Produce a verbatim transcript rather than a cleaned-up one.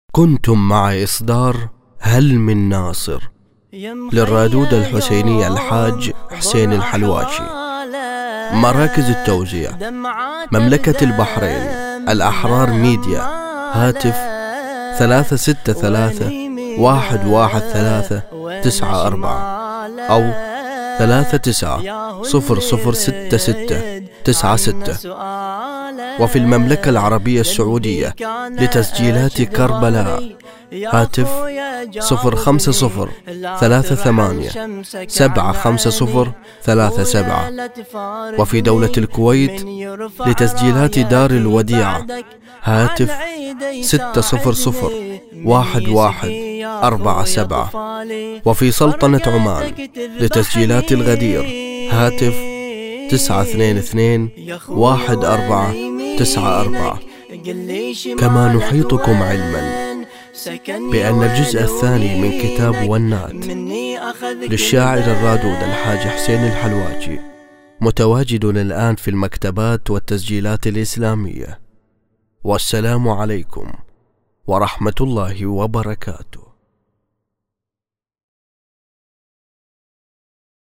كنتم مع إصدار هل من ناصر للرادود الحسيني الحاج حسين الحلواشي. مراكز التوزيع: مملكة البحرين، الأحرار ميديا. هاتف ثلاثة ستة ثلاثة واحد واحد ثلاثة تسعة أربعة أو ثلاثة تسعة صفر صفر ستة ستة تسعة ستة. وفي المملكة العربية السعودية لتسجيلات كربلاء، هاتف صفر خمسة صفر ثلاثة ثمانية سبعة خمسة صفر ثلاثة سبعة. وفي دولة الكويت لتسجيلات دار الوديعة، هاتف ستة صفر صفر واحد واحد أربعة سبعة. وفي سلطنة عمان لتسجيلات الغدير، هاتف تسعة اثنين اثنين واحد أربعة تسعة أربعة. كما نحيطكم علما بأن الجزء الثاني من كتاب والنات للشاعر الرادود الحاج حسين الحلواشي متواجد الآن في المكتبات والتسجيلات الإسلامية. والسلام عليكم ورحمة الله وبركاته.